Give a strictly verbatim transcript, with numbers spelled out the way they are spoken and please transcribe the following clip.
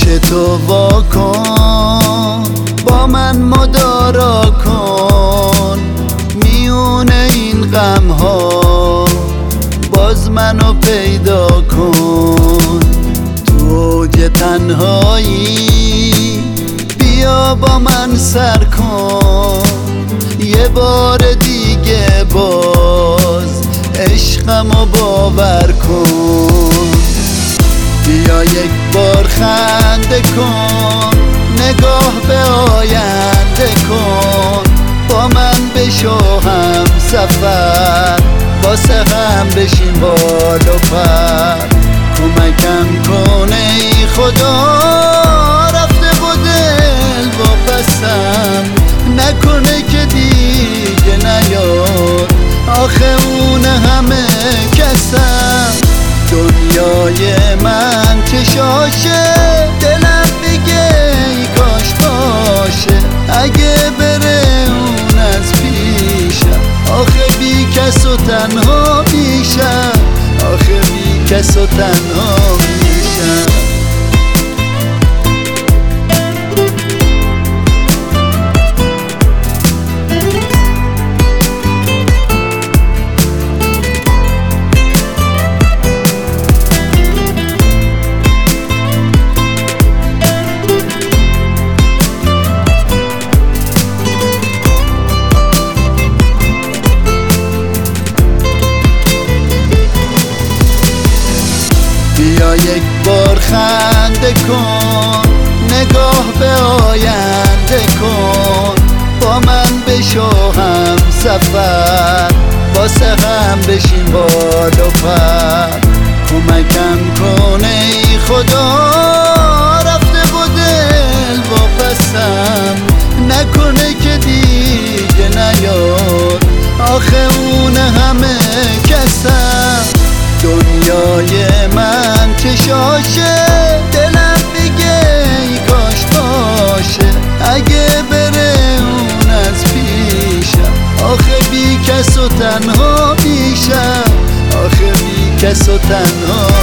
تو وا کن، با من مدارا کن، میون این غم ها باز منو پیدا کن. تو اوج تنهایی بیا با من سر کن، یه بار دیگه باز عشقمو باور کن. بیا یک بار خنده کن، نگاه به آینده کن، با من بشو هم سفر، واسه هم بشیم بال و پر. کمکم کن ای خدا، رفته و دل واپسم نکنه که دیگه نیاد، آخه اون همه کسم. دنیای من چشاشه، دلم میگه ای کاش باشه، اگه بره اون از پیشم، آخه بی کس و تنها میشم، آخه بی کس و تنها میشم. بیا یک بار خنده کن، نگاه به آینده کن، با من بشو هم سفر، واسه هم بشیم بال و پر. کمکم کن ای خدا، رفته و دل واپسم نکنه که دیگه نیاد، آخه اون همه کسم. دنیای من چشاشه، دلم میگه ای کاش باشه، اگه بره اون از پیشم، آخه بی کس و تنها میشم، آخه بی کس و تنها